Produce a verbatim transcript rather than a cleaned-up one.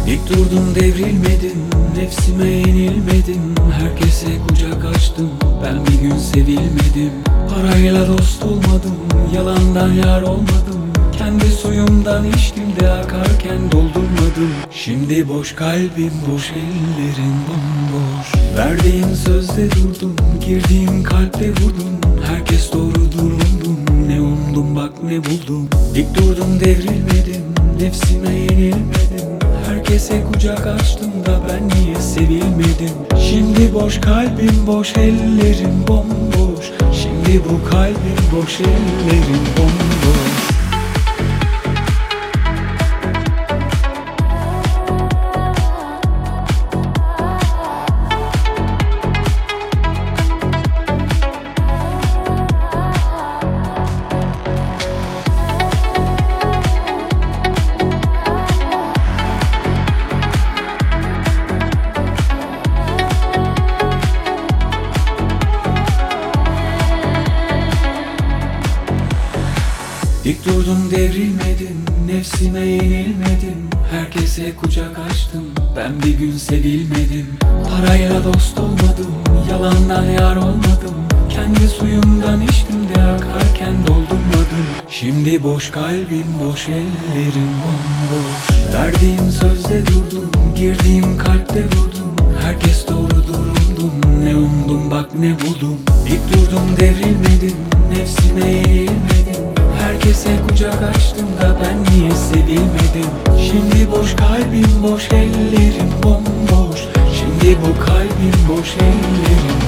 İlk durdum devrilmedim, nefsime yenilmedim. Herkese kucak açtım, ben bir gün sevilmedim. Parayla dost olmadım, yalandan yar olmadım. Kendi suyumdan içtim de akarken doldurmadım. Şimdi boş kalbim, boş ellerim bomboş. Verdiğim sözde durdum, girdiğim kalpte vurdum. Herkes doğrudur umdum, ne umdum bak ne buldum. Dik durdum devrilmedim, nefsime yenilmedim. Herkese kucak açtım da ben niye sevilmedim? Şimdi boş kalbim, boş ellerim bomboş. Şimdi bu kalbim, boş ellerim bomboş. Dik durdum devrilmedim, nefsime yenilmedim. Herkese kucak açtım, ben bir gün sevilmedim. Parayla dost olmadım, yalandan yar olmadım. Kendi suyumdan içtim de akarken doldurmadım. Şimdi boş kalbim, boş ellerim bomboş. Verdiğim sözde durdum, girdiğim kalpte vurdum. Herkes doğrudur umdum, ne umdum bak ne buldum. Dik durdum devrilmedim, nefsime yenilmedim. Herkese kucak açtım da ben niye sevilmedim? Şimdi boş kalbim, boş ellerim bomboş. Şimdi bu kalbim, boş ellerim